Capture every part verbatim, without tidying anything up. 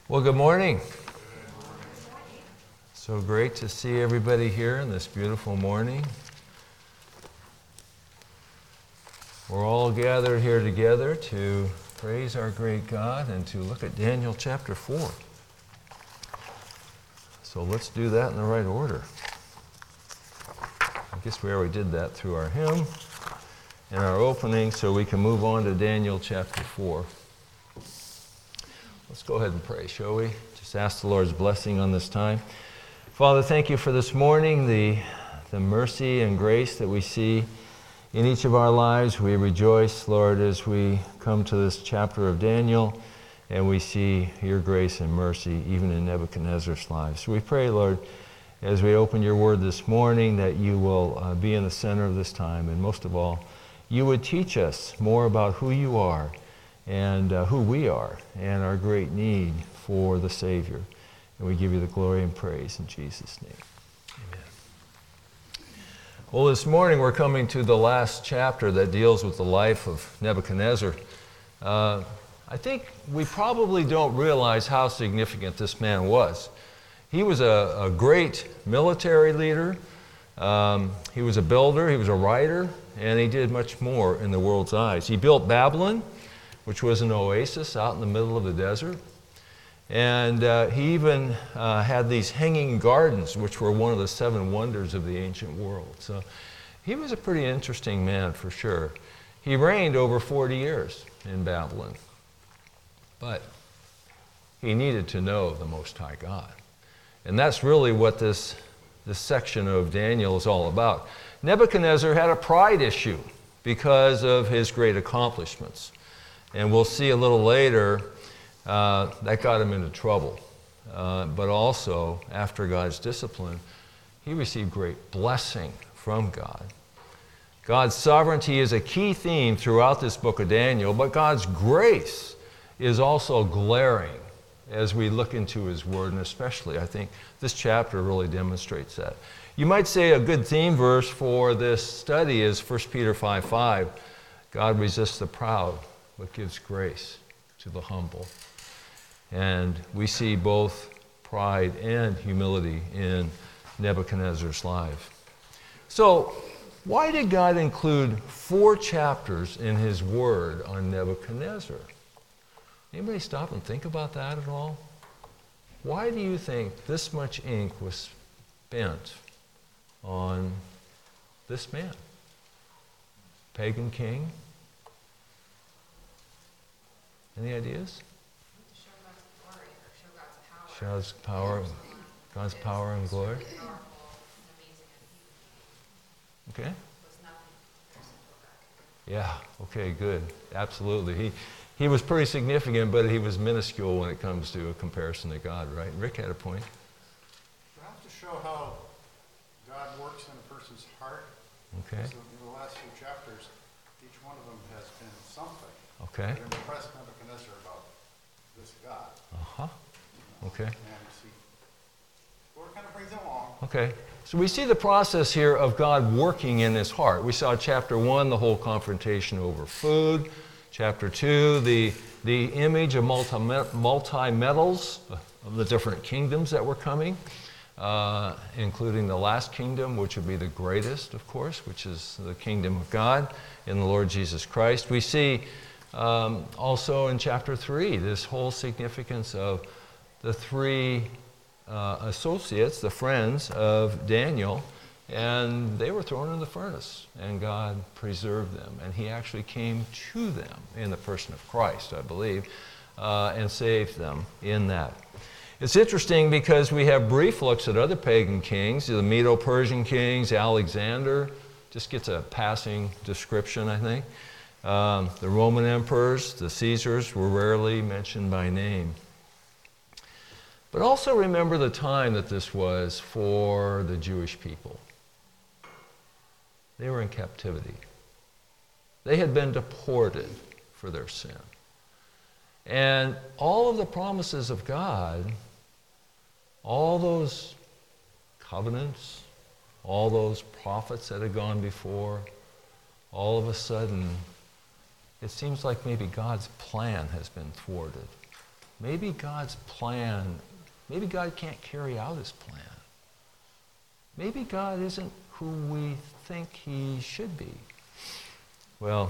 Well, good morning. So great to see everybody here in this beautiful morning. We're all gathered here together to praise our great God and to look at Daniel chapter four. So let's do that in the right order. I guess we already did that through our hymn and our opening, so we can move on to Daniel chapter four. Let's go ahead and pray, shall we? Just ask the Lord's blessing on this time. Father, thank you for this morning, the, the mercy and grace that we see in each of our lives. We rejoice, Lord, as we come to this chapter of Daniel, and we see your grace and mercy even in Nebuchadnezzar's life. So we pray, Lord, as we open your word this morning, that you will uh, be in the center of this time, and most of all, you would teach us more about who you are and uh, who we are and our great need for the Savior. And we give you the glory and praise in Jesus' name. Amen. Well, this morning we're coming to the last chapter that deals with the life of Nebuchadnezzar. Uh, I think we probably don't realize how significant this man was. He was a, a great military leader. Um, he was a builder, he was a writer, and he did much more in the world's eyes. He built Babylon, which was an oasis out in the middle of the desert. And uh, he even uh, had these hanging gardens, which were one of the seven wonders of the ancient world. So he was a pretty interesting man for sure. He reigned over forty years in Babylon. But he needed to know the Most High God. And that's really what this, this section of Daniel is all about. Nebuchadnezzar had a pride issue because of his great accomplishments. And we'll see a little later uh, that got him into trouble. Uh, but also, after God's discipline, he received great blessing from God. God's sovereignty is a key theme throughout this book of Daniel, but God's grace is also glaring as we look into his word, and especially, I think, this chapter really demonstrates that. You might say a good theme verse for this study is First Peter five five. God resists the proud, but gives grace to the humble. And we see both pride and humility in Nebuchadnezzar's life. So, why did God include four chapters in his word on Nebuchadnezzar? Anybody stop and think about that at all? Why do you think this much ink was spent on this man? Pagan king? Any ideas? Show God's power, God's power and glory. Okay? Yeah, okay, good. Absolutely. He he was pretty significant, but he was minuscule when it comes to a comparison to God, right? Rick had a point. You have to show how God works in a person's heart. Okay. So in the last few chapters, each one of them has been something. Okay. That impressed Nebuchadnezzar about this God. Uh-huh. Okay. And you see, Lord kind of brings him along. Okay. So we see the process here of God working in his heart. We saw chapter one, the whole confrontation over food. Chapter two, the, the image of multi, multi-metals of the different kingdoms that were coming, uh, including the last kingdom, which would be the greatest, of course, which is the kingdom of God in the Lord Jesus Christ. We see um, also in chapter three this whole significance of the three uh, associates, the friends of Daniel, and they were thrown in the furnace, and God preserved them. And he actually came to them in the person of Christ, I believe, uh, and saved them in that. It's interesting because we have brief looks at other pagan kings, the Medo-Persian kings, Alexander, just gets a passing description, I think. Um, the Roman emperors, the Caesars, were rarely mentioned by name. But also remember the time that this was for the Jewish people. They were in captivity. They had been deported for their sin. And all of the promises of God, all those covenants, all those prophets that had gone before, all of a sudden, it seems like maybe God's plan has been thwarted. maybe God's plan, maybe God can't carry out his plan. Maybe God isn't who we think he should be. Well,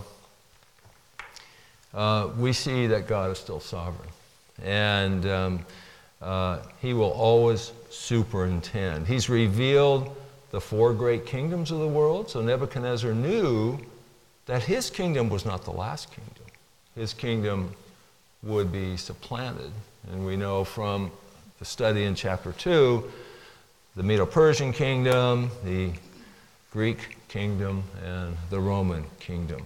uh, we see that God is still sovereign. And um, uh, he will always superintend. He's revealed the four great kingdoms of the world. So Nebuchadnezzar knew that his kingdom was not the last kingdom. His kingdom would be supplanted. And we know from the study in chapter two, the Medo-Persian kingdom, the Greek kingdom, and the Roman kingdom.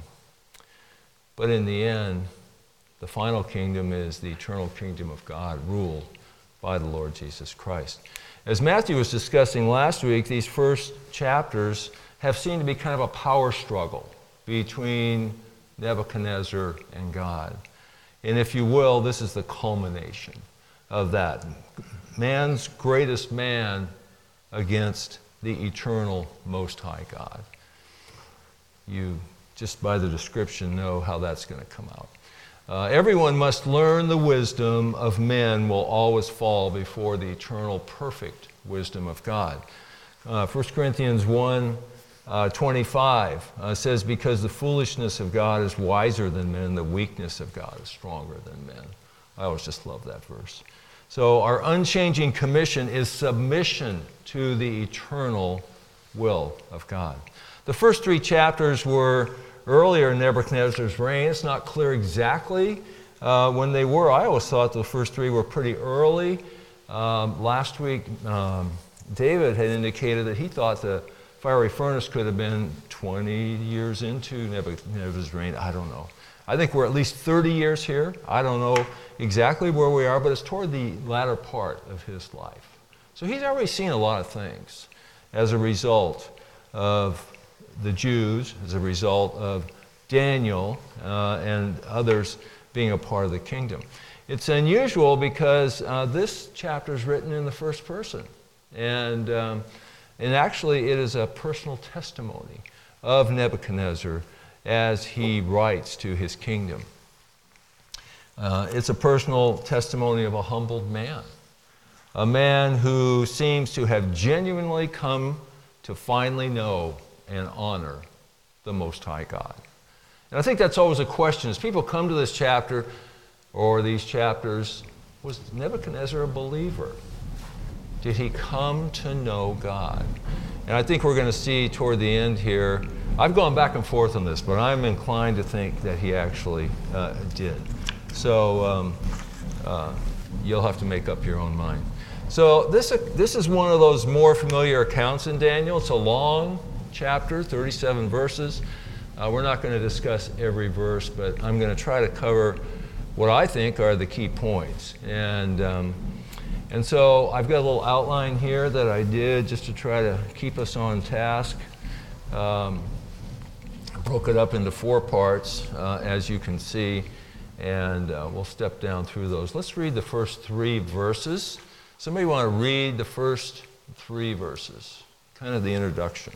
But in the end, the final kingdom is the eternal kingdom of God, ruled by the Lord Jesus Christ. As Matthew was discussing last week, these first chapters have seemed to be kind of a power struggle between Nebuchadnezzar and God. And if you will, this is the culmination of that. Man's greatest man against the eternal Most High God. You, just by the description, know how that's going to come out. Uh, everyone must learn the wisdom of men will always fall before the eternal, perfect wisdom of God. Uh, First Corinthians one uh, twenty-five uh, says, because the foolishness of God is wiser than men, the weakness of God is stronger than men. I always just love that verse. So our unchanging commission is submission to the eternal will of God. The first three chapters were earlier in Nebuchadnezzar's reign. It's not clear exactly uh, when they were. I always thought the first three were pretty early. Um, last week, um, David had indicated that he thought the fiery furnace could have been twenty years into Nebuchadnezzar's reign. I don't know. I think we're at least thirty years here. I don't know exactly where we are, but it's toward the latter part of his life. So he's already seen a lot of things as a result of the Jews, as a result of Daniel uh, and others being a part of the kingdom. It's unusual because uh, this chapter is written in the first person. And, um, and actually it is a personal testimony of Nebuchadnezzar as he writes to his kingdom. Uh, it's a personal testimony of a humbled man, a man who seems to have genuinely come to finally know and honor the Most High God. And I think that's always a question. As people come to this chapter or these chapters, was Nebuchadnezzar a believer? Did he come to know God? And I think we're going to see toward the end here, I've gone back and forth on this, but I'm inclined to think that he actually uh, did. So um, uh, you'll have to make up your own mind. So this, uh, this is one of those more familiar accounts in Daniel. It's a long chapter, thirty-seven verses. Uh, we're not going to discuss every verse, but I'm going to try to cover what I think are the key points. And, um, and so I've got a little outline here that I did just to try to keep us on task. Um, I broke it up into four parts, uh, as you can see. And uh, we'll step down through those. Let's read the first three verses. Somebody want to read the first three verses, kind of the introduction.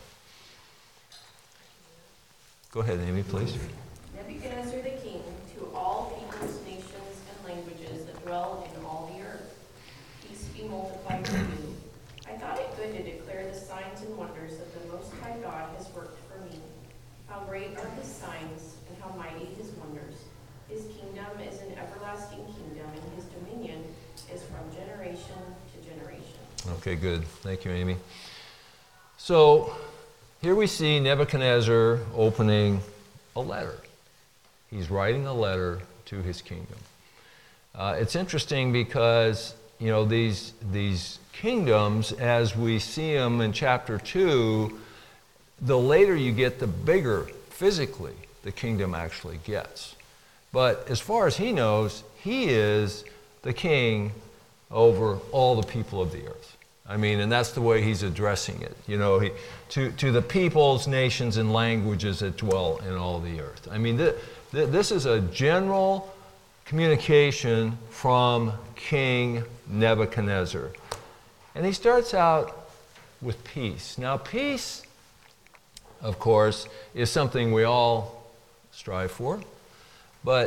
Go ahead, Amy, please. Nebuchadnezzar the king, to all peoples, nations, and languages that dwell in all the earth, peace be multiplied to you. I thought it good to declare the signs and wonders that the Most High God has worked for me. How great are his signs, and how mighty his wonders. His kingdom is an everlasting kingdom, and his dominion is from generation to generation. Okay, good. Thank you, Amy. So here we see Nebuchadnezzar opening a letter. He's writing a letter to his kingdom. Uh, it's interesting because, you know, these, these kingdoms, as we see them in chapter two, the later you get, the bigger physically the kingdom actually gets. But as far as he knows, he is the king over all the people of the earth. I mean, and that's the way he's addressing it. You know, he, to, to the peoples, nations, and languages that dwell in all the earth. I mean, th- th- this is a general communication from King Nebuchadnezzar. And he starts out with peace. Now, peace, of course, is something we all strive for. But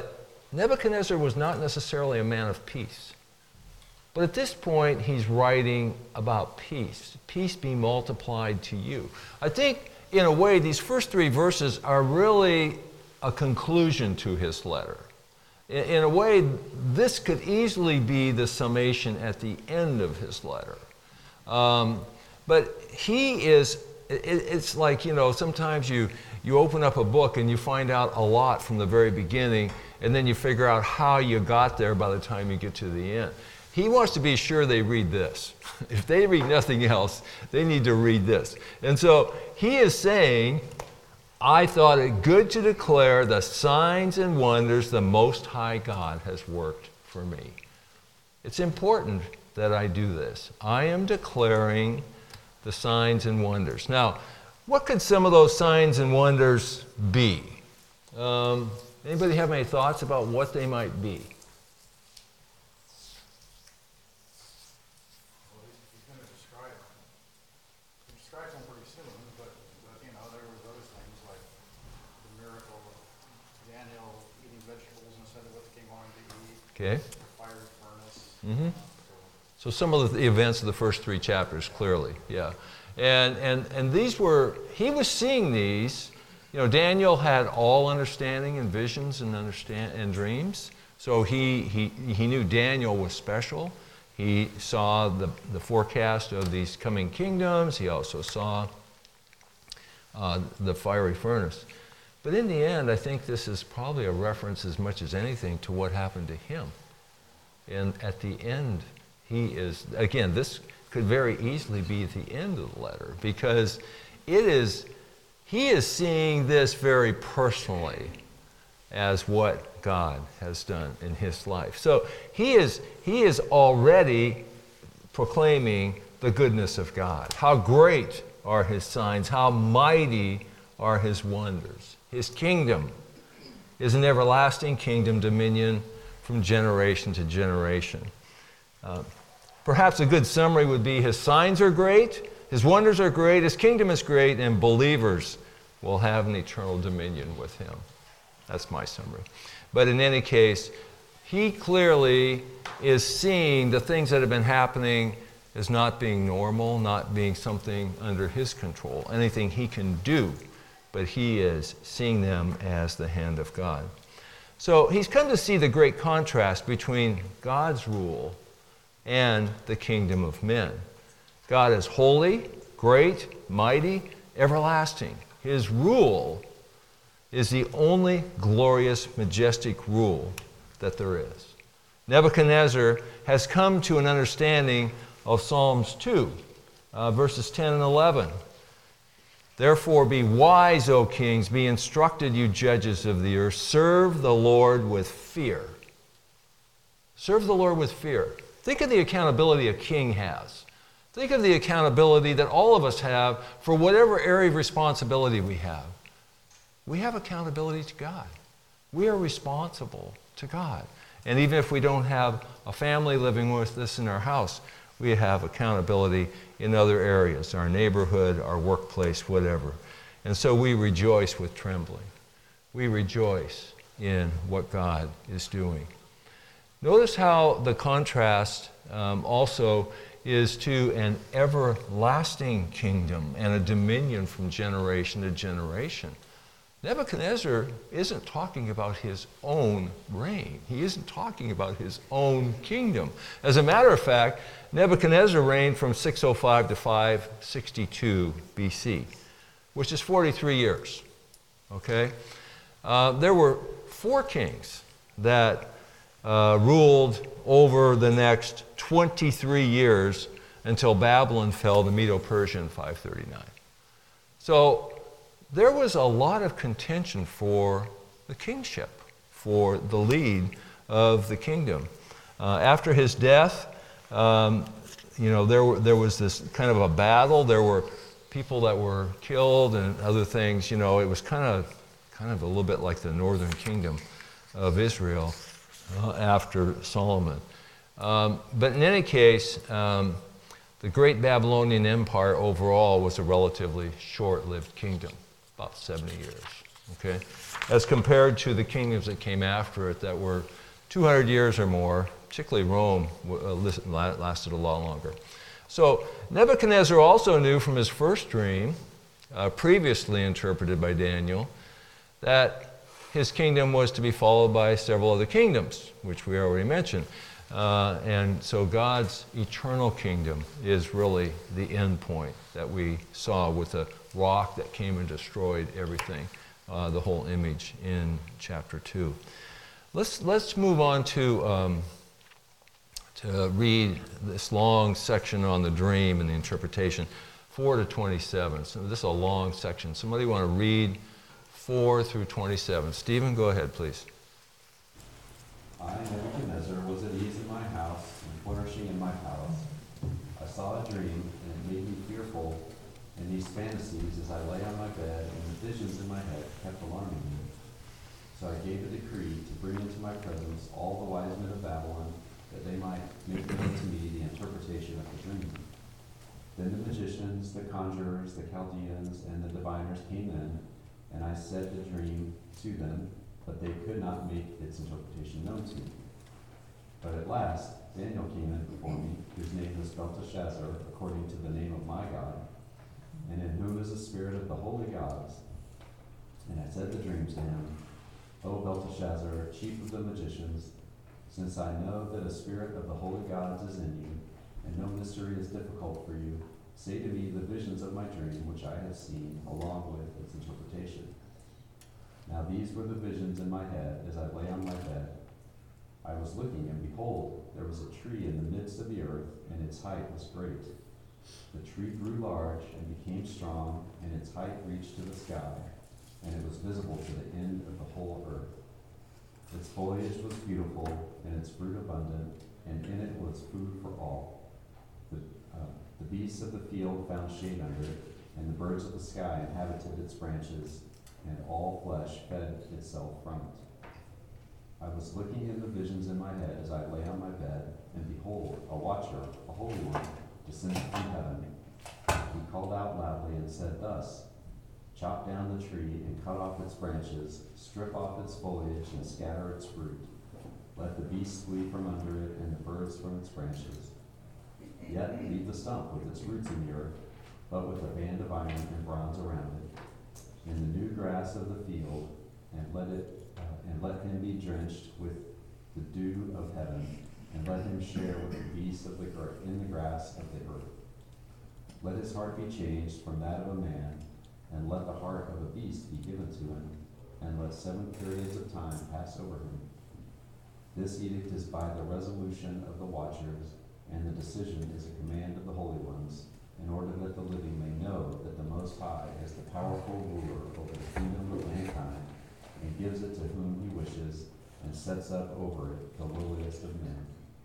Nebuchadnezzar was not necessarily a man of peace. But at this point, he's writing about peace. Peace be multiplied to you. I think, in a way, these first three verses are really a conclusion to his letter. In, in a way, this could easily be the summation at the end of his letter. Um, but he is, it, it's like, you know, sometimes you, you open up a book and you find out a lot from the very beginning, and then you figure out how you got there by the time you get to the end. He wants to be sure they read this. If they read nothing else, they need to read this. And so he is saying, I thought it good to declare the signs and wonders the Most High God has worked for me. It's important that I do this. I am declaring the signs and wonders. Now, what could some of those signs and wonders be? Um, anybody have any thoughts about what they might be? Okay. Fire furnace. Mm-hmm. So some of the events of the first three chapters, clearly, yeah. And, and, and these were, he was seeing these. You know, Daniel had all understanding and visions and understand and dreams. So he, he, he knew Daniel was special. He saw the, the forecast of these coming kingdoms. He also saw uh, the fiery furnace. But in the end, I think this is probably a reference as much as anything to what happened to him. And at the end, he is, again, this could very easily be at the end of the letter, because it is, he is seeing this very personally as what God has done in his life. So he is, he is already proclaiming the goodness of God. How great are his signs, how mighty are his wonders. His kingdom is an everlasting kingdom, dominion from generation to generation. Uh, perhaps a good summary would be his signs are great, his wonders are great, his kingdom is great, and believers will have an eternal dominion with him. That's my summary. But in any case, he clearly is seeing the things that have been happening as not being normal, not being something under his control, anything he can do. But he is seeing them as the hand of God. So he's come to see the great contrast between God's rule and the kingdom of men. God is holy, great, mighty, everlasting. His rule is the only glorious, majestic rule that there is. Nebuchadnezzar has come to an understanding of Psalms two, uh, verses ten and eleven. Therefore be wise, O kings, be instructed, you judges of the earth. Serve the Lord with fear. Serve the Lord with fear. Think of the accountability a king has. Think of the accountability that all of us have for whatever area of responsibility we have. We have accountability to God. We are responsible to God. And even if we don't have a family living with us in our house, we have accountability in other areas, our neighborhood, our workplace, whatever. And so we rejoice with trembling. We rejoice in what God is doing. Notice how the contrast um, also is to an everlasting kingdom and a dominion from generation to generation. Nebuchadnezzar isn't talking about his own reign. He isn't talking about his own kingdom. As a matter of fact, Nebuchadnezzar reigned from six oh five to five sixty-two B C, which is forty-three years. Okay? Uh, there were four kings that uh, ruled over the next twenty-three years until Babylon fell to Medo-Persia in five thirty-nine. So there was a lot of contention for the kingship, for the lead of the kingdom. Uh, after his death, um, you know, there, were, there was this kind of a battle. There were people that were killed and other things. You know, it was kind of, kind of a little bit like the northern kingdom of Israel uh, after Solomon. Um, but in any case, um, the great Babylonian Empire overall was a relatively short-lived kingdom. About seventy years. okay, as compared to the kingdoms that came after it that were two hundred years or more, particularly Rome uh, lasted a lot longer. So Nebuchadnezzar also knew from his first dream, uh, previously interpreted by Daniel, that his kingdom was to be followed by several other kingdoms, which we already mentioned. Uh, and so God's eternal kingdom is really the end point that we saw with the rock that came and destroyed everything, uh, the whole image in chapter two. Let's, let's move on to, um, to read this long section on the dream and the interpretation, four to twenty-seven. So this is a long section. Somebody want to read four through twenty-seven. Stephen, go ahead, please. I, Nebuchadnezzar, was at ease in my house and flourishing in my palace. I saw a dream, and it made me fearful, and these fantasies as I lay on my bed, and the visions in my head kept alarming me. So I gave a decree to bring into my presence all the wise men of Babylon, that they might make known to me the interpretation of the dream. Then the magicians, the conjurers, the Chaldeans, and the diviners came in, and I said the dream to them, but they could not make its interpretation known to me. But at last Daniel came in before me, whose name is Belteshazzar, according to the name of my God, and in whom is the spirit of the holy gods. And I said the dream to him, O Belteshazzar, chief of the magicians, since I know that a spirit of the holy gods is in you, and no mystery is difficult for you, say to me the visions of my dream which I have seen, along with its interpretation. Now these were the visions in my head as I lay on my bed. I was looking, and behold, there was a tree in the midst of the earth, and its height was great. The tree grew large and became strong, and its height reached to the sky, and it was visible to the end of the whole earth. Its foliage was beautiful, and its fruit abundant, and in it was food for all. The, uh, the beasts of the field found shade under it, and the birds of the sky inhabited its branches, and all flesh fed itself from it. I was looking in the visions in my head as I lay on my bed, and behold, a watcher, a holy one, descended from heaven. He called out loudly and said thus, chop down the tree and cut off its branches, strip off its foliage and scatter its fruit. Let the beasts flee from under it and the birds from its branches. Yet leave the stump with its roots in the earth, but with a band of iron and bronze around it, in the new grass of the field, and let it uh, and let him be drenched with the dew of heaven, and let him share with the beasts of the gr- in the grass of the earth. Let his heart be changed from that of a man, and let the heart of a beast be given to him, and let seven periods of time pass over him. This edict is by the resolution of the watchers, and the decision is a command of the holy ones, in order that the living may know that the Most High is the powerful ruler over the kingdom of mankind, and gives it to whom he wishes, and sets up over it the lowliest of men.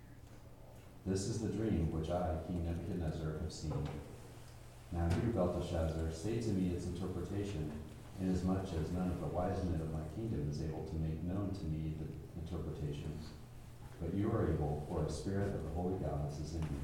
This is the dream which I, King Nebuchadnezzar, have seen. Now you, Belteshazzar, say to me its interpretation, inasmuch as none of the wise men of my kingdom is able to make known to me the interpretation. But you are able, for a spirit of the holy gods is in you.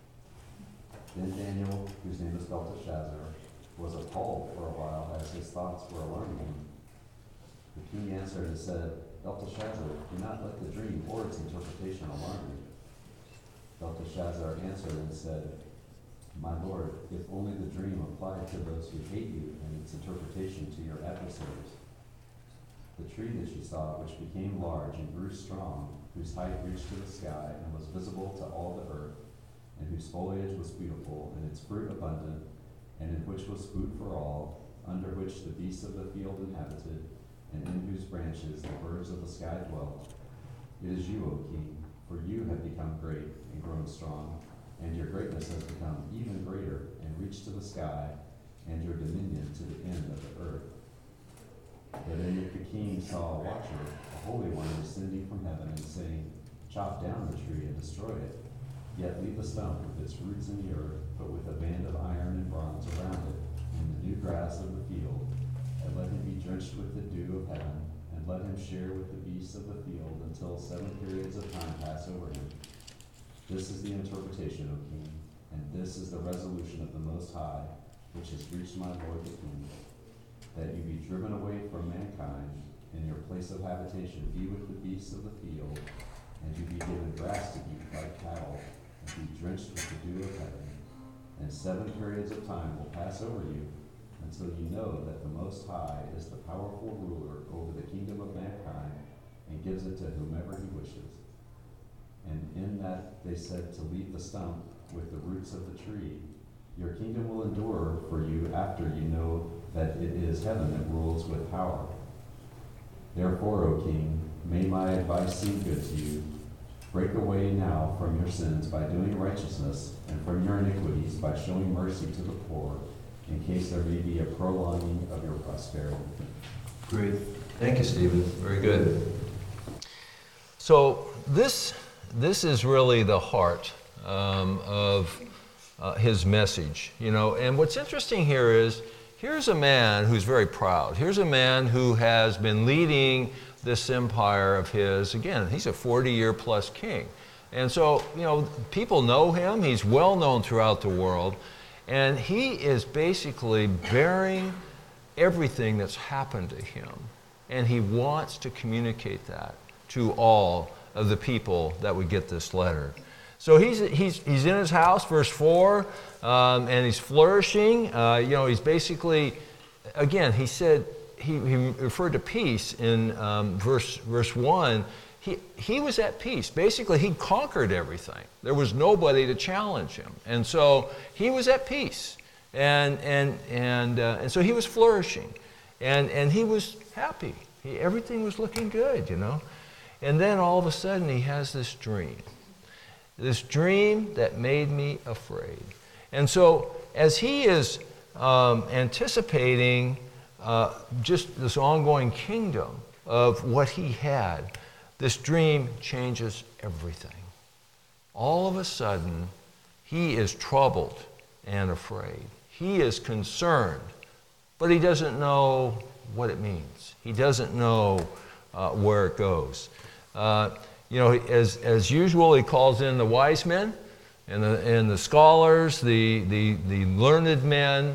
Then Daniel, whose name is Belteshazzar, was appalled for a while as his thoughts were alarming him. The king answered and said, Belteshazzar, do not let the dream or its interpretation alarm you. Belteshazzar answered and said, My lord, if only the dream applied to those who hate you, and its interpretation to your adversaries. The tree that you saw, which became large and grew strong, whose height reached to the sky and was visible to all the earth, and whose foliage was beautiful, and its fruit abundant, and in which was food for all, under which the beasts of the field inhabited, and in whose branches the birds of the sky dwelt. It is you, O king, for you have become great and grown strong, and your greatness has become even greater, and reached to the sky, and your dominion to the end of the earth. But then the king saw a watcher, a holy one, descending from heaven, and saying, Chop down the tree and destroy it, yet leave the stump with its roots in the earth, but with a band of iron and bronze around it, in the new grass of the field, and let him be drenched with the dew of heaven, and let him share with the beasts of the field until seven periods of time pass over him. This is the interpretation, O king, and this is the resolution of the Most High, which has reached my lord the king. that you be driven away from mankind, and your place of habitation be with the beasts of the field, and you be given grass to eat like cattle, and be drenched with the dew of heaven. And seven periods of time will pass over you, until you know that the Most High is the powerful ruler over the kingdom of mankind, and gives it to whomever he wishes. And in that they said to leave the stump with the roots of the tree. Your kingdom will endure for you after you know that it is heaven that rules with power. Therefore, O king, may my advice seem good to you. Break away now from your sins by doing righteousness, and from your iniquities by showing mercy to the poor, in case there may be a prolonging of your prosperity. Great. Thank you, Stephen. Very good. So this, this is really the heart um, of uh, his message, you know. And what's interesting here is, here's a man who's very proud. Here's a man who has been leading this empire of his. Again, he's a forty-year plus king. And so, you know, people know him. He's well known throughout the world. And he is basically bearing everything that's happened to him. And he wants to communicate that to all of the people that would get this letter. So he's, he's, he's in his house, verse four, um, and he's flourishing. Uh, you know, he's basically, again, he said, he, he referred to peace in um, verse, verse one. He, he was at peace. Basically, he conquered everything. There was nobody to challenge him. And so he was at peace. And, and, and, uh, and so he was flourishing. And, and he was happy. He, everything was looking good, you know. And then all of a sudden he has this dream. This dream that made me afraid. And so as he is um, anticipating uh, just this ongoing kingdom of what he had, this dream changes everything. All of a sudden, he is troubled and afraid. He is concerned, but he doesn't know what it means. He doesn't know uh, where it goes. Uh, you know, as, as usual, he calls in the wise men and the, and the scholars, the, the, the learned men.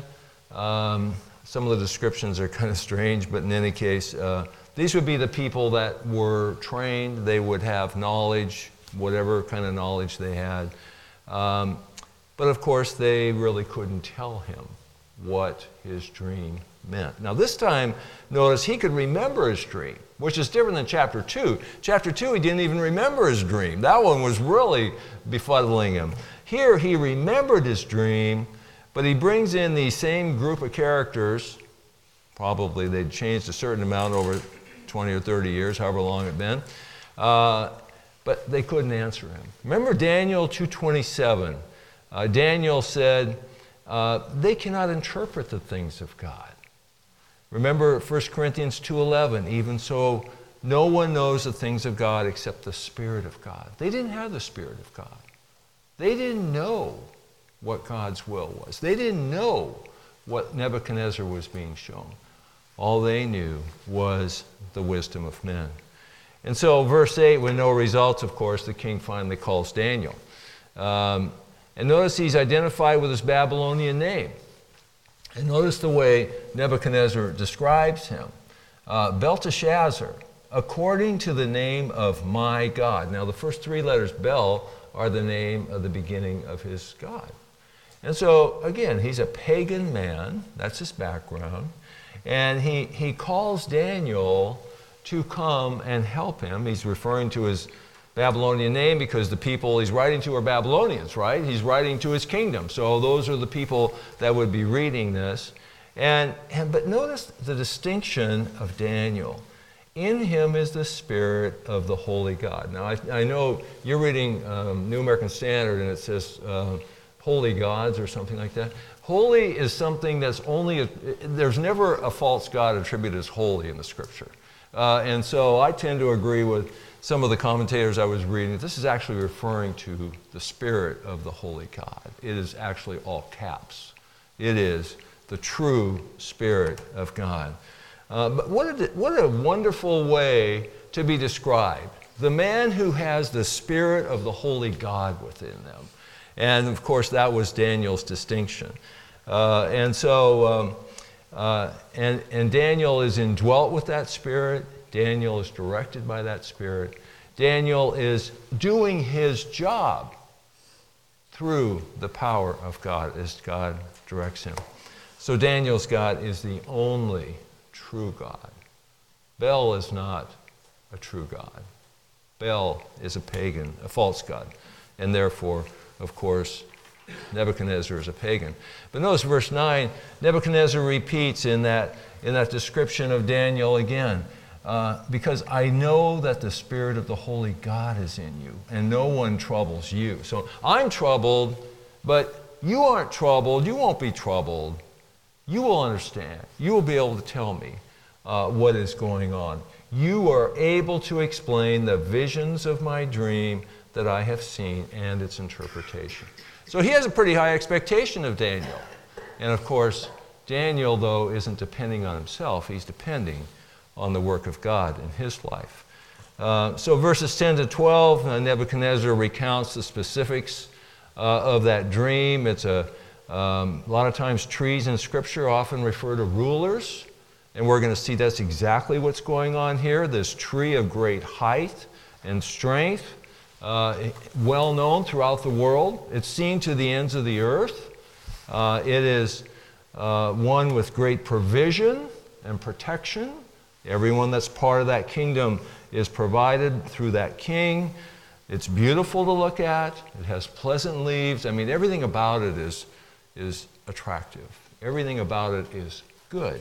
Um, some of the descriptions are kind of strange, but in any case, uh, these would be the people that were trained. They would have knowledge, whatever kind of knowledge they had. Um, but of course, they really couldn't tell him what his dream meant. Now this time, notice he could remember his dream, which is different than chapter two. Chapter two, he didn't even remember his dream. That one was really befuddling him. Here, he remembered his dream, but he brings in the same group of characters. Probably they'd changed a certain amount over twenty or thirty years, however long it'd been. Uh, but they couldn't answer him. Remember Daniel two twenty-seven. Uh, Daniel said, uh, they cannot interpret the things of God. Remember First Corinthians two eleven, even so, no one knows the things of God except the Spirit of God. They didn't have the Spirit of God. They didn't know what God's will was. They didn't know what Nebuchadnezzar was being shown. All they knew was the wisdom of men. And so verse eight, with no results, of course, the king finally calls Daniel. Um, and notice he's identified with his Babylonian name. And notice the way Nebuchadnezzar describes him. Uh, Belteshazzar, according to the name of my God. Now the first three letters, Bel, are the name of the beginning of his God. And so, again, he's a pagan man. That's his background. And he, he calls Daniel to come and help him. He's referring to his Babylonian name because the people he's writing to are Babylonians, right? He's writing to his kingdom. So those are the people that would be reading this. And, and but notice the distinction of Daniel. In him is the Spirit of the Holy God. Now, I, I know you're reading um, New American Standard and it says uh, holy gods or something like that. Holy is something that's only, a, there's never a false god attributed as holy in the Scripture. Uh, and so I tend to agree with some of the commentators I was reading. This is actually referring to the Spirit of the Holy God. It is actually all caps. It is the true Spirit of God. Uh, but what a, what a wonderful way to be described. The man who has the Spirit of the Holy God within them. And of course, that was Daniel's distinction. Uh, and so, um, Uh, and, and Daniel is indwelt with that Spirit. Daniel is directed by that Spirit. Daniel is doing his job through the power of God as God directs him. So Daniel's God is the only true God. Baal is not a true God. Baal is a pagan, a false god. And therefore, of course, Nebuchadnezzar is a pagan. But notice verse nine, Nebuchadnezzar repeats in that, in that description of Daniel again, uh, because I know that the Spirit of the Holy God is in you, and no one troubles you. So I'm troubled, but you aren't troubled. You won't be troubled. You will understand. You will be able to tell me uh, what is going on. You are able to explain the visions of my dream that I have seen and its interpretation. So he has a pretty high expectation of Daniel. And of course, Daniel, though, isn't depending on himself. He's depending on the work of God in his life. Uh, so verses ten to twelve, uh, Nebuchadnezzar recounts the specifics uh, of that dream. It's a, um, a lot of times trees in Scripture often refer to rulers. And we're going to see that's exactly what's going on here. This tree of great height and strength, uh, well known throughout the world. It's seen to the ends of the earth. Uh, it is uh, one with great provision and protection. Everyone that's part of that kingdom is provided through that king. It's beautiful to look at. It has pleasant leaves. I mean, everything about it is, is attractive. Everything about it is good.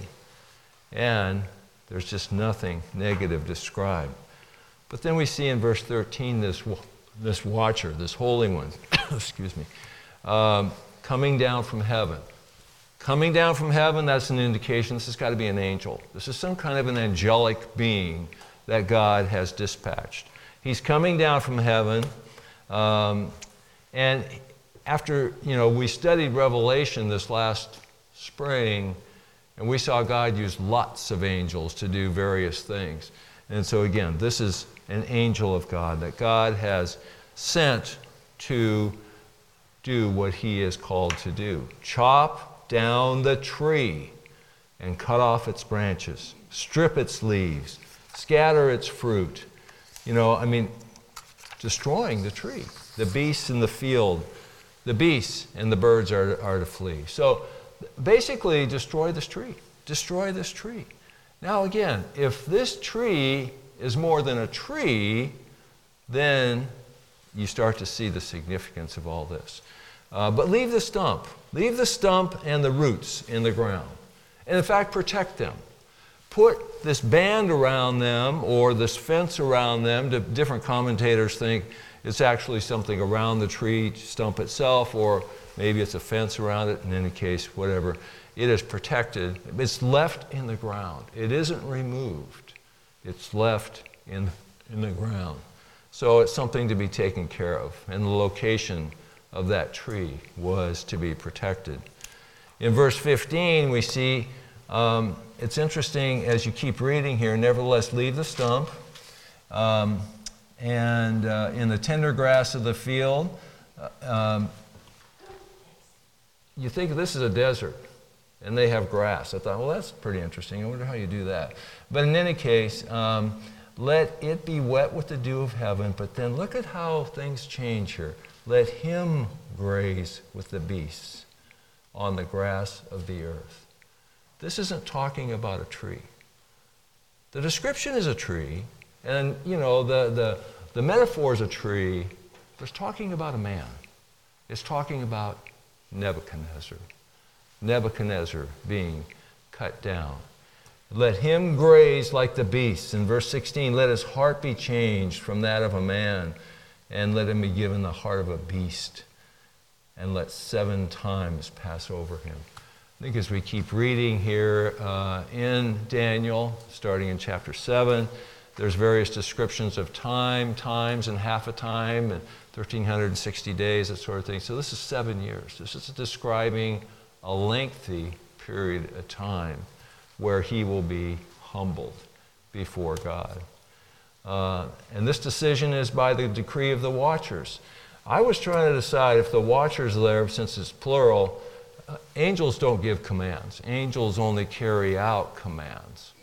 And there's just nothing negative described. But then we see in verse thirteen this, this watcher, this holy one, excuse me, um, coming down from heaven. Coming down from heaven, that's an indication this has got to be an angel. This is some kind of an angelic being that God has dispatched. He's coming down from heaven. Um, and after, you know, we studied Revelation this last spring, and we saw God use lots of angels to do various things. And so again, this is an angel of God that God has sent to do what he is called to do. Chop down the tree and cut off its branches. Strip its leaves. Scatter its fruit. You know, I mean, destroying the tree. The beasts in the field, the beasts and the birds are, are to flee. So basically, destroy this tree. Destroy this tree. Now again, if this tree is more than a tree, then you start to see the significance of all this. Uh, but leave the stump. Leave the stump and the roots in the ground. And in fact, protect them. Put this band around them or this fence around them. Different commentators think it's actually something around the tree stump itself, or maybe it's a fence around it. In any case, whatever. It is protected. It's left in the ground. It isn't removed. It's left in, in the ground. So it's something to be taken care of. And the location of that tree was to be protected. In verse fifteen, we see, um, it's interesting as you keep reading here, nevertheless leave the stump, um, and uh, in the tender grass of the field, uh, um, you think this is a desert, and they have grass. I thought, well, that's pretty interesting. I wonder how you do that. But in any case, um, let it be wet with the dew of heaven. But then look at how things change here. Let him graze with the beasts on the grass of the earth. This isn't talking about a tree. The description is a tree, and you know the, the, the metaphor is a tree, but it's talking about a man. It's talking about Nebuchadnezzar. Nebuchadnezzar being cut down. Let him graze like the beasts. In verse sixteen, let his heart be changed from that of a man, and let him be given the heart of a beast, and let seven times pass over him. I think as we keep reading here uh, in Daniel, starting in chapter seven, there's various descriptions of time, times, and half a time, and one thousand three hundred sixty days, that sort of thing. So this is seven years. This is describing a lengthy period of time where he will be humbled before God. Uh, and this decision is by the decree of the watchers. I was trying to decide if the watchers there, since it's plural, uh, angels don't give commands. Angels only carry out commands.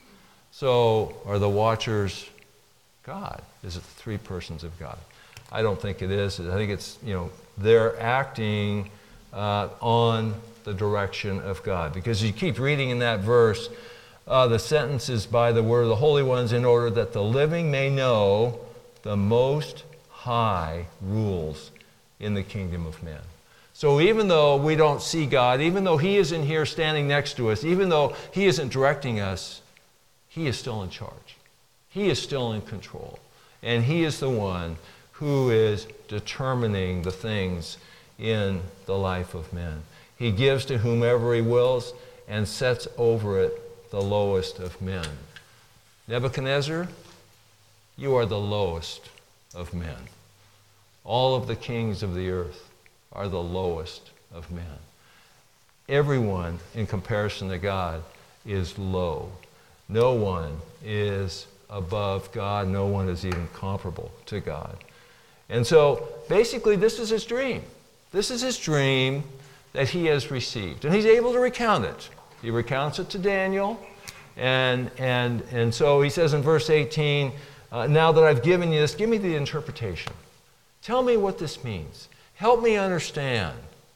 So are the watchers God? Is it the three persons of God? I don't think it is. I think it's, you know, they're acting uh, on the direction of God. Because you keep reading in that verse, uh, the sentence is by the word of the holy ones, in order that the living may know the Most High rules in the kingdom of men. So even though we don't see God, even though He isn't here standing next to us, even though He isn't directing us, He is still in charge. He is still in control. And He is the one who is determining the things in the life of men. He gives to whomever He wills and sets over it the lowest of men. Nebuchadnezzar, you are the lowest of men. All of the kings of the earth are the lowest of men. Everyone, in comparison to God, is low. No one is above God. No one is even comparable to God. And so, basically, this is his dream. This is his dream that he has received. And he's able to recount it. He recounts it to Daniel. And, and, and so he says in verse eighteen, uh, now that I've given you this, give me the interpretation. Tell me what this means. Help me understand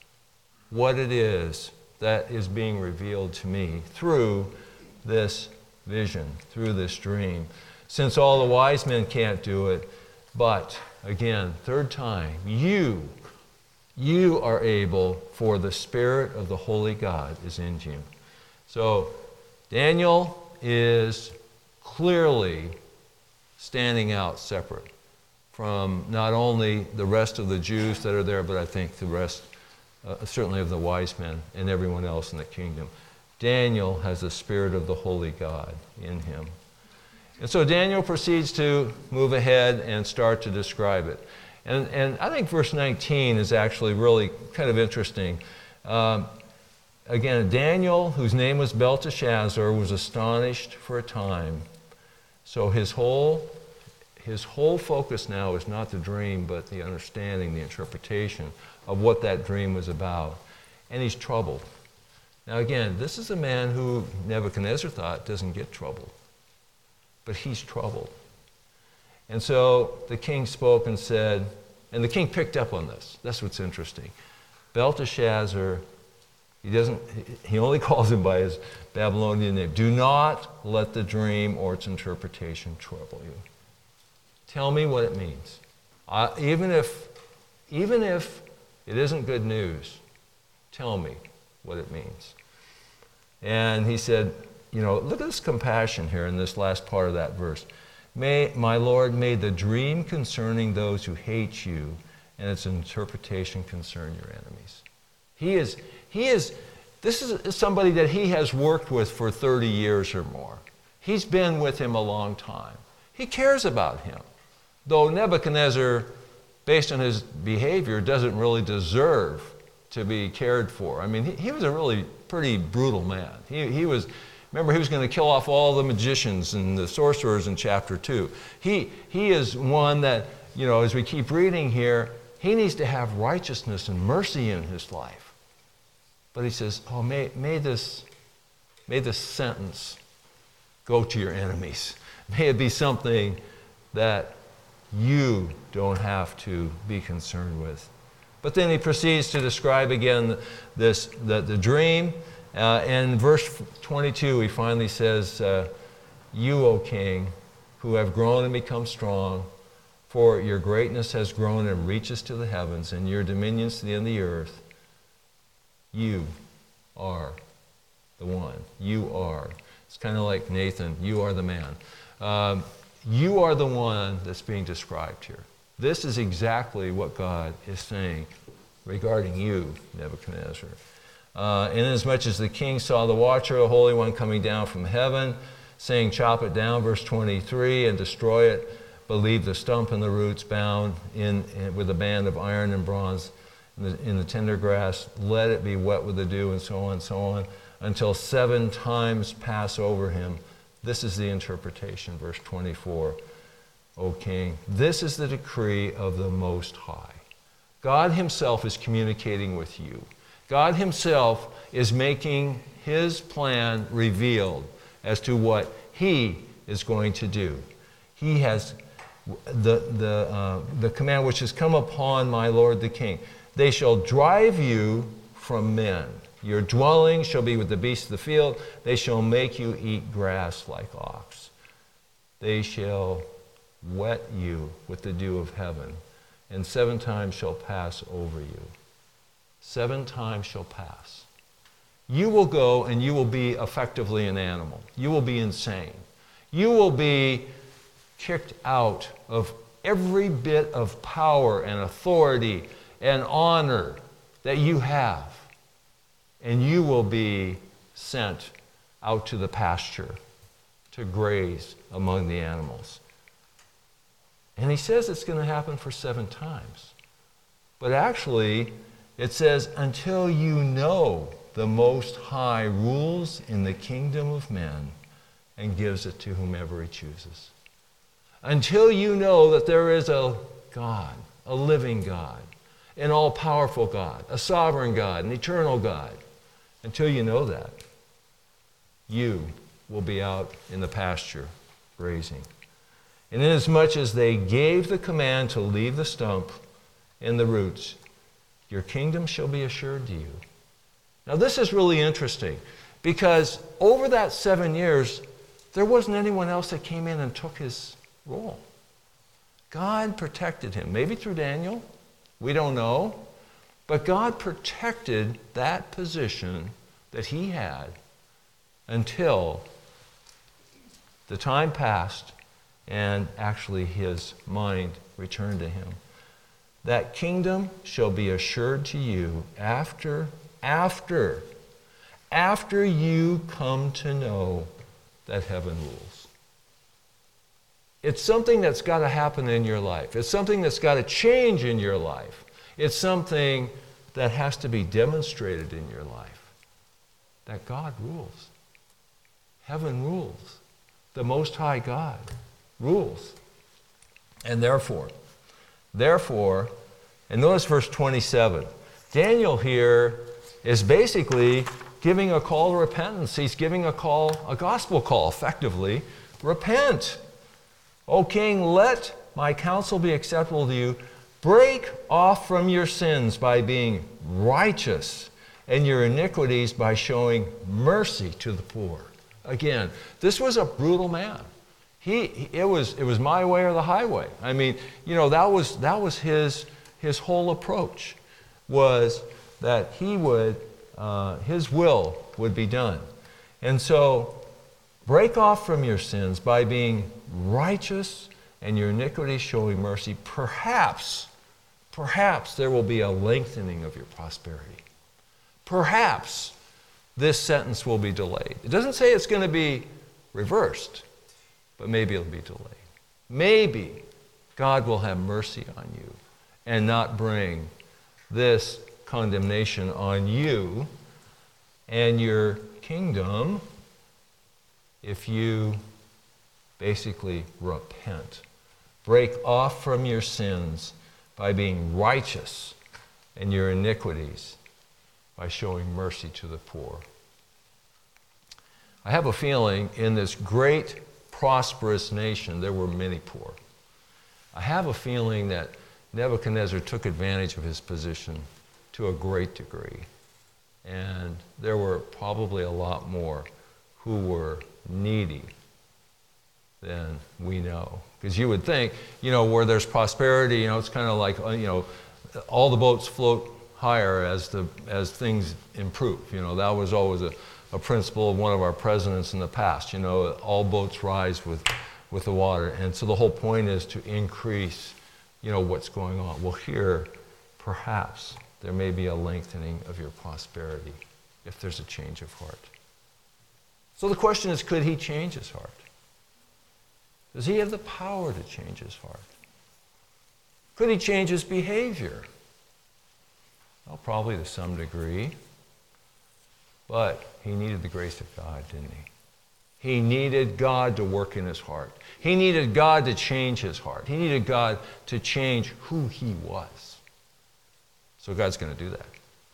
what it is that is being revealed to me through this vision, through this dream. Since all the wise men can't do it, but again, third time, you, you are able, for the Spirit of the Holy God is in you. So Daniel is clearly standing out separate from not only the rest of the Jews that are there, but I think the rest, uh, certainly of the wise men and everyone else in the kingdom. Daniel has the Spirit of the Holy God in him. And so Daniel proceeds to move ahead and start to describe it. And, and I think verse nineteen is actually really kind of interesting. Um, again, Daniel, whose name was Belteshazzar, was astonished for a time. So his whole, his whole focus now is not the dream, but the understanding, the interpretation of what that dream was about. And he's troubled. Now again, this is a man who Nebuchadnezzar thought doesn't get troubled. But he's troubled. And so the king spoke and said, and the king picked up on this. That's what's interesting. Belteshazzar, he doesn't, he only calls him by his Babylonian name. Do not let the dream or its interpretation trouble you. Tell me what it means. Uh, even if, even if it isn't good news, tell me what it means. And he said, you know, look at this compassion here in this last part of that verse. May, my Lord, may the dream concerning those who hate you and its interpretation concern your enemies. He is, he is, this is somebody that he has worked with for thirty years or more. He's been with him a long time. He cares about him. Though Nebuchadnezzar, based on his behavior, doesn't really deserve to be cared for. I mean, he, he was a really pretty brutal man. He, he was... Remember, he was going to kill off all the magicians and the sorcerers in chapter two. He, he is one that, you know, as we keep reading here, he needs to have righteousness and mercy in his life. But he says, oh, may, may, this, may this sentence go to your enemies. May it be something that you don't have to be concerned with. But then he proceeds to describe again this, the, the dream. Uh, and in verse twenty-two, he finally says, uh, you, O king, who have grown and become strong, for your greatness has grown and reaches to the heavens, and your dominions to the end of the earth, you are the one. You are. It's kind of like Nathan, you are the man. Um, you are the one that's being described here. This is exactly what God is saying regarding you, Nebuchadnezzar. Uh, inasmuch as the king saw the watcher, the Holy One, coming down from heaven, saying, chop it down, verse twenty-three, and destroy it, but leave the stump and the roots bound in, in with a band of iron and bronze in the, in the tender grass. Let it be wet with the dew, and so on and so on, until seven times pass over him. This is the interpretation, verse twenty-four. O king, this is the decree of the Most High. God himself is communicating with you. God himself is making his plan revealed as to what he is going to do. He has the, the, uh, the command which has come upon my Lord the king. They shall drive you from men. Your dwelling shall be with the beasts of the field. They shall make you eat grass like ox. They shall wet you with the dew of heaven, and seven times shall pass over you. Seven times shall pass. You will go and you will be effectively an animal. You will be insane. You will be kicked out of every bit of power and authority and honor that you have. And you will be sent out to the pasture to graze among the animals. And he says it's going to happen for seven times. But actually, it says, until you know the Most High rules in the kingdom of men and gives it to whomever he chooses. Until you know that there is a God, a living God, an all-powerful God, a sovereign God, an eternal God. Until you know that, you will be out in the pasture grazing. And inasmuch as they gave the command to leave the stump and the roots, your kingdom shall be assured to you. Now this is really interesting, because over that seven years, there wasn't anyone else that came in and took his role. God protected him, maybe through Daniel, we don't know, but God protected that position that he had until the time passed and actually his mind returned to him. That kingdom shall be assured to you after, after, after you come to know that heaven rules. It's something that's got to happen in your life. It's something that's got to change in your life. It's something that has to be demonstrated in your life. That God rules. Heaven rules. The Most High God rules. And therefore, therefore, and notice verse twenty-seven. Daniel here is basically giving a call to repentance. He's giving a call, a gospel call, effectively. Repent. O king, let my counsel be acceptable to you. Break off from your sins by being righteous, and your iniquities by showing mercy to the poor. Again, this was a brutal man. He, he it was it was my way or the highway. I mean, you know, that was that was his his whole approach, was that he would uh, his will would be done. And so, break off from your sins by being righteous, and your iniquities showing mercy. Perhaps, perhaps there will be a lengthening of your prosperity. Perhaps this sentence will be delayed. It doesn't say it's going to be reversed, but maybe it'll be delayed. Maybe God will have mercy on you and not bring this condemnation on you and your kingdom if you basically repent. Break off from your sins by being righteous, and your iniquities by showing mercy to the poor. I have a feeling in this great, prosperous nation, there were many poor. I have a feeling that Nebuchadnezzar took advantage of his position to a great degree. And there were probably a lot more who were needy than we know. Because you would think, you know, where there's prosperity, you know, it's kind of like, you know, all the boats float higher as the as things improve. You know, that was always a, a principle of one of our presidents in the past. You know, all boats rise with with the water. And so the whole point is to increase, you know, what's going on. Well, here, perhaps there may be a lengthening of your prosperity if there's a change of heart. So the question is, could he change his heart? Does he have the power to change his heart? Could he change his behavior? Well, probably to some degree. But he needed the grace of God, didn't he? He needed God to work in his heart. He needed God to change his heart. He needed God to change who he was. So God's going to do that.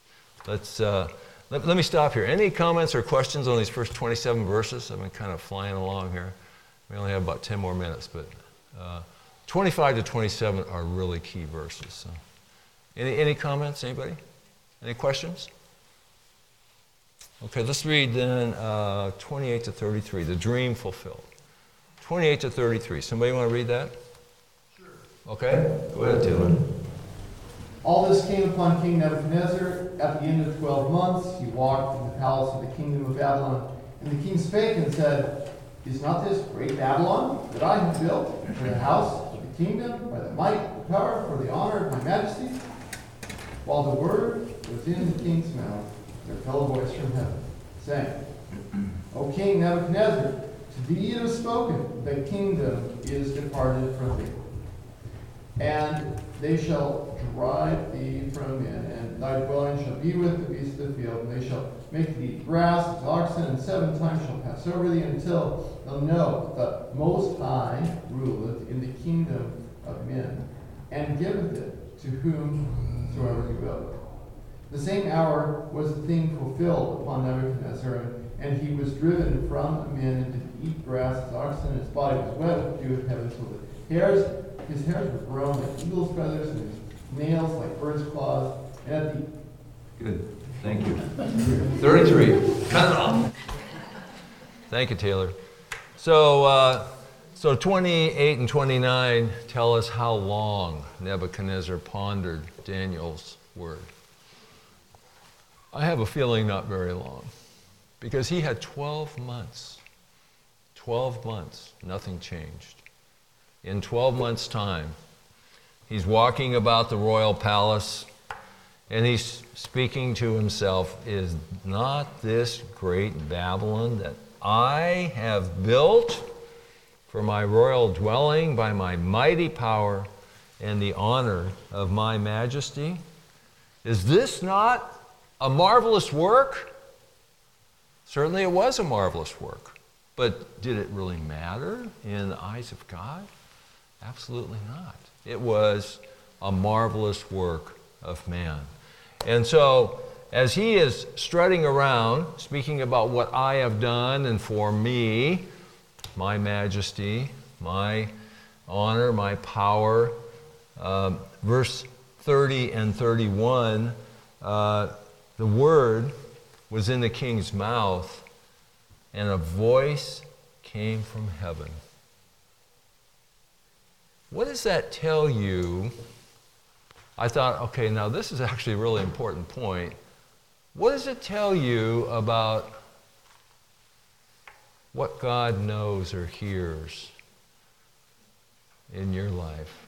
let's, uh, let, let me stop here. Any comments or questions on these first twenty-seven verses? I've been kind of flying along here. We only have about ten more minutes, but uh, twenty-five to twenty-seven are really key verses. So. Any, any comments, anybody? Any questions? Okay, let's read then uh, twenty-eight to thirty-three, the dream fulfilled. twenty-eight to thirty-three. Somebody want to read that? Sure. Okay, go ahead, Taylor. All this came upon King Nebuchadnezzar at the end of twelve months. He walked in the palace of the kingdom of Babylon. And the king spake and said, Is not this great Babylon that I have built for the house of the kingdom, by the might, the power, for the honor of my majesty? While the word was in the king's mouth, there fell a voice from heaven, saying, O King Nebuchadnezzar, to thee it is spoken, the kingdom is departed from thee. And they shall drive thee from in, and thy dwelling shall be with the beasts of the field, and they shall make thee eat grass as oxen, and seven times shall pass over thee, until they'll know that the Most High ruleth in the kingdom of men, and giveth it to whomsoever he will. The same hour was the thing fulfilled upon Nebuchadnezzar, and he was driven from men and did eat grass as oxen, and his body was wet with dew of heaven, till the hairs, his hairs were grown like eagle's feathers, and his nails like bird's claws. And at the Good. Thank you. thirty-three. Cut it off. Thank you, Taylor. So, uh, so twenty-eight and twenty-nine tell us how long Nebuchadnezzar pondered Daniel's word. I have a feeling not very long, because he had twelve months. twelve months, nothing changed. In twelve months' time, he's walking about the royal palace, and he's speaking to himself, is not this great Babylon that I have built for my royal dwelling by my mighty power and the honor of my majesty? Is this not a marvelous work? Certainly it was a marvelous work, but did it really matter in the eyes of God? Absolutely not. It was a marvelous work of man. And so, as he is strutting around, speaking about what I have done and for me, my majesty, my honor, my power, um, verse thirty and thirty-one, uh, the word was in the king's mouth, and a voice came from heaven. What does that tell you? I thought, okay, now this is actually a really important point. What does it tell you about what God knows or hears in your life?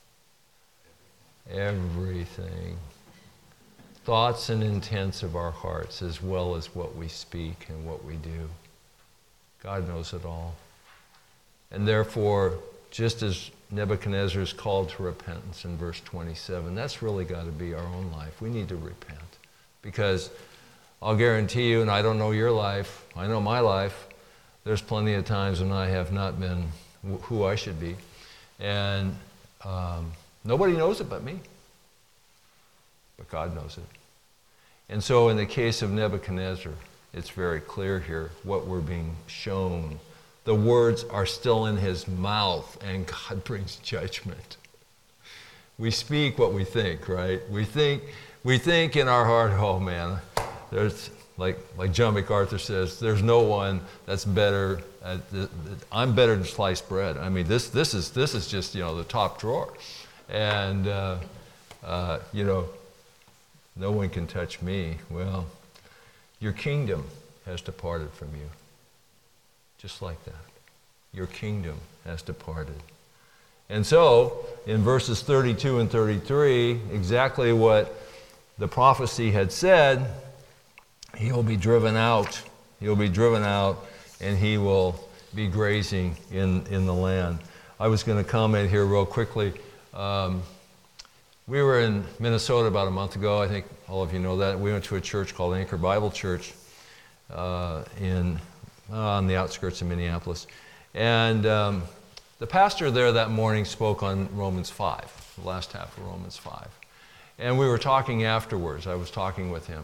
Everything. Thoughts and intents of our hearts, as well as what we speak and what we do. God knows it all. And therefore, just as Nebuchadnezzar is called to repentance in verse twenty-seven, that's really got to be our own life. We need to repent. Because I'll guarantee you, and I don't know your life, I know my life, there's plenty of times when I have not been who I should be. And um, nobody knows it but me. But God knows it. And so in the case of Nebuchadnezzar, it's very clear here what we're being shown. The words are still in his mouth, and God brings judgment. We speak what we think, right? We think, we think in our heart, oh man, there's, like, like John MacArthur says, there's no one that's better at the, I'm better than sliced bread. I mean, this, this is, this is just, you know, the top drawer. And, uh, uh, you know, no one can touch me. Well, your kingdom has departed from you. Just like that. Your kingdom has departed. And so, in verses thirty-two and thirty-three, exactly what the prophecy had said, he'll be driven out. He'll be driven out, and he will be grazing in, in the land. I was going to comment here real quickly. Um, we were in Minnesota about a month ago. I think all of you know that. We went to a church called Anchor Bible Church uh, in Uh, on the outskirts of Minneapolis. And um, the pastor there that morning spoke on Romans five, the last half of Romans five. And we were talking afterwards. I was talking with him.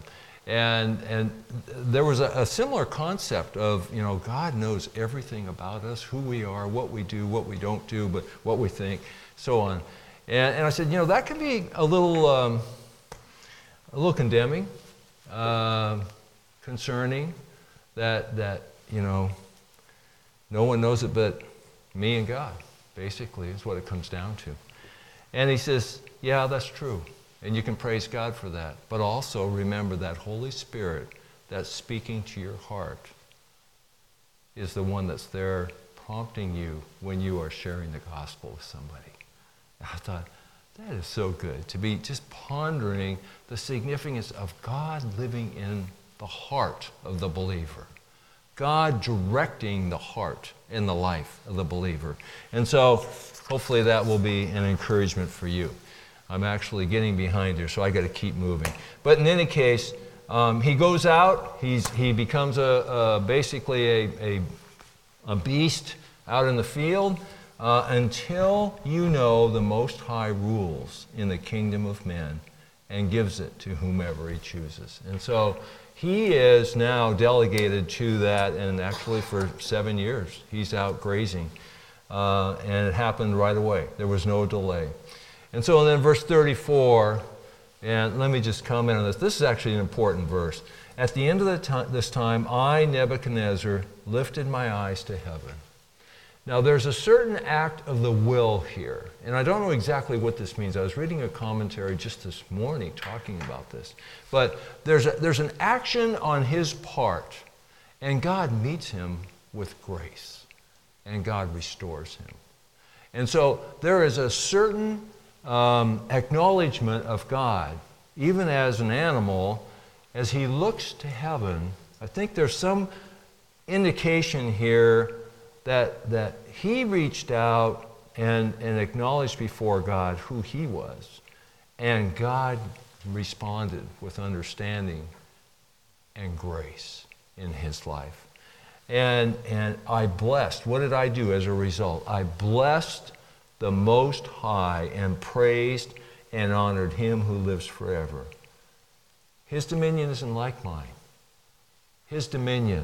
And, and there was a, a similar concept of, you know, God knows everything about us, who we are, what we do, what we don't do, but what we think, so on. And, and I said, you know, that can be a little, um, a little condemning, uh, concerning, that, that, you know, no one knows it but me and God, basically, is what it comes down to. And he says, yeah, that's true. And you can praise God for that. But also remember that Holy Spirit that's speaking to your heart is the one that's there prompting you when you are sharing the gospel with somebody. And I thought, that is so good, to be just pondering the significance of God living in the heart of the believer. God directing the heart in the life of the believer. And so hopefully that will be an encouragement for you. I'm actually getting behind here, so I got to keep moving. But in any case, um, he goes out. He's he becomes a, a basically a, a a beast out in the field uh, until you know the Most High rules in the kingdom of men and gives it to whomever he chooses. And so he is now delegated to that, and actually for seven years he's out grazing, uh, and it happened right away. There was no delay. And so then verse thirty-four, and let me just comment on this. This is actually an important verse. At the end of the time, this time, I, Nebuchadnezzar, lifted my eyes to heaven. Now there's a certain act of the will here, and I don't know exactly what this means. I was reading a commentary just this morning talking about this. But there's, a, there's an action on his part, and God meets him with grace, and God restores him. And so there is a certain Um, acknowledgement of God, even as an animal, as he looks to heaven. I think there's some indication here that that he reached out and, and acknowledged before God who he was, and God responded with understanding and grace in his life. And and I blessed. What did I do as a result? I blessed the Most High and praised and honored him who lives forever. His dominion isn't like mine. His dominion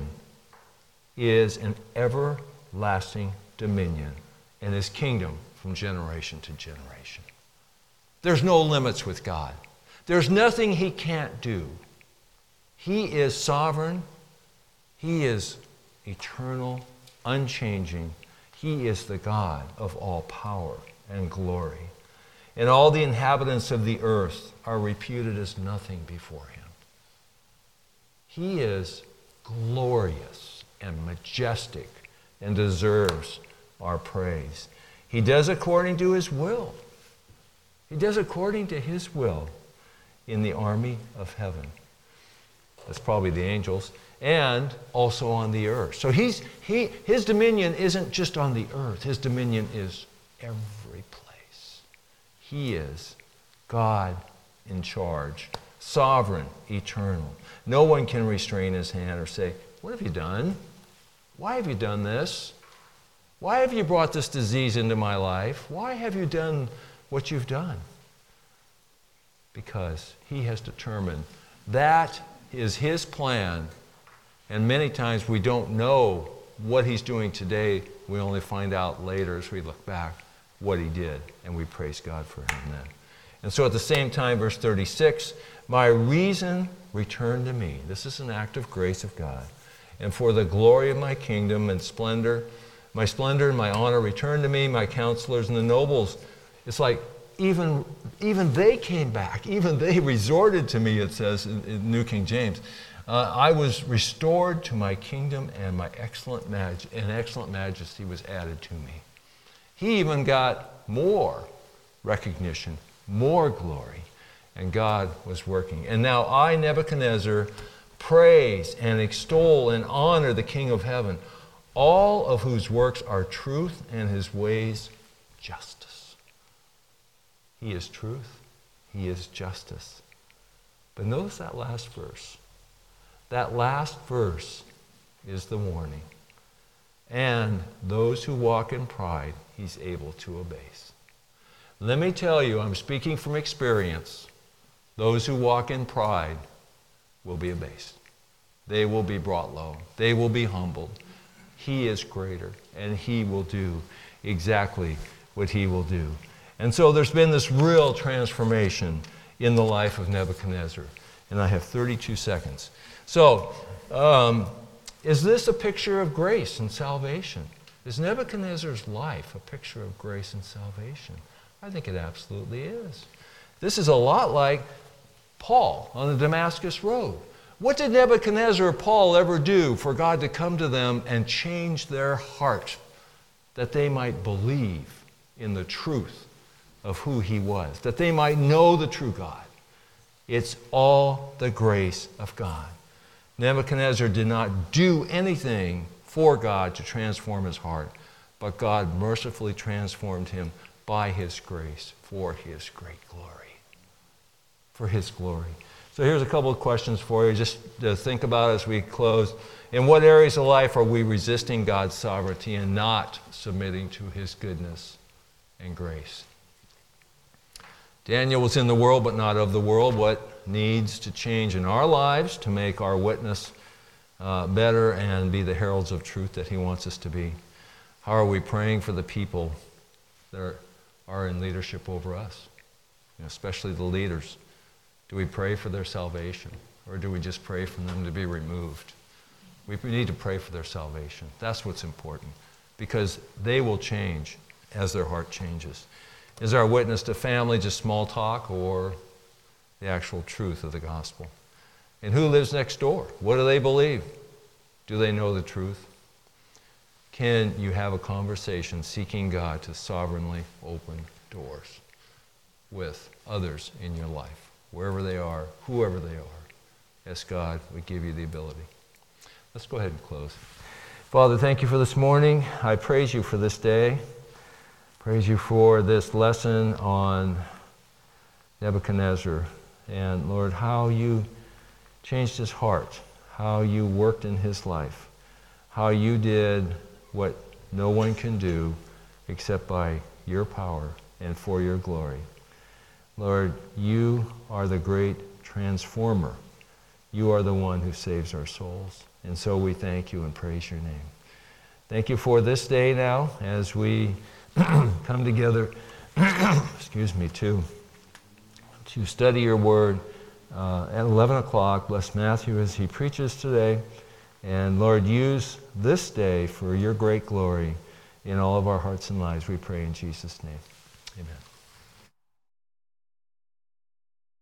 is an everlasting dominion, and his kingdom from generation to generation. There's no limits with God. There's nothing he can't do. He is sovereign. He is eternal, unchanging. He is the God of all power and glory. And all the inhabitants of the earth are reputed as nothing before him. He is glorious and majestic and deserves our praise. He does according to his will. He does according to his will in the army of heaven. That's probably the angels. And also on the earth. So he's, he, his dominion isn't just on the earth. His dominion is every place. He is God in charge, sovereign, eternal. No one can restrain his hand or say, what have you done? Why have you done this? Why have you brought this disease into my life? Why have you done what you've done? Because he has determined that is his plan. And many times we don't know what he's doing today. We only find out later as we look back what he did. And we praise God for him then. And so at the same time, verse thirty-six, my reason returned to me. This is an act of grace of God. And for the glory of my kingdom and splendor, my splendor and my honor returned to me, my counselors and the nobles. It's like even, even they came back. Even they resorted to me, it says in, in New King James. Uh, I was restored to my kingdom, and my excellent maj- and excellent majesty was added to me. He even got more recognition, more glory, and God was working. And now I, Nebuchadnezzar, praise and extol and honor the King of heaven, all of whose works are truth and his ways justice. He is truth. He is justice. But notice that last verse. That last verse is the warning. And those who walk in pride, he's able to abase. Let me tell you, I'm speaking from experience. Those who walk in pride, will be abased. They will be brought low. They will be humbled. He is greater, and he will do exactly what he will do. And so there's been this real transformation in the life of Nebuchadnezzar. And I have thirty-two seconds. So, um, is this a picture of grace and salvation? Is Nebuchadnezzar's life a picture of grace and salvation? I think it absolutely is. This is a lot like Paul on the Damascus Road. What did Nebuchadnezzar or Paul ever do for God to come to them and change their heart that they might believe in the truth of who he was, that they might know the true God? It's all the grace of God. Nebuchadnezzar did not do anything for God to transform his heart, but God mercifully transformed him by his grace for his great glory. For his glory. So here's a couple of questions for you, just to think about as we close. In what areas of life are we resisting God's sovereignty and not submitting to his goodness and grace? Daniel was in the world, but not of the world. What needs to change in our lives to make our witness uh, better and be the heralds of truth that he wants us to be? How are we praying for the people that are, are in leadership over us, you know, especially the leaders? Do we pray for their salvation, or do we just pray for them to be removed? We need to pray for their salvation. That's what's important, because they will change as their heart changes. Is our witness to family just small talk, or the actual truth of the gospel? And who lives next door? What do they believe? Do they know the truth? Can you have a conversation seeking God to sovereignly open doors with others in your life, wherever they are, whoever they are? Yes, God, we give you the ability. Let's go ahead and close. Father, thank you for this morning. I praise you for this day. Praise you for this lesson on Nebuchadnezzar. And Lord, how you changed his heart, how you worked in his life, how you did what no one can do except by your power and for your glory. Lord, you are the great transformer. You are the one who saves our souls. And so we thank you and praise your name. Thank you for this day now as we come together, excuse me, to, to study your word uh, at eleven o'clock. Bless Matthew as he preaches today. And Lord, use this day for your great glory in all of our hearts and lives. We pray in Jesus' name. Amen.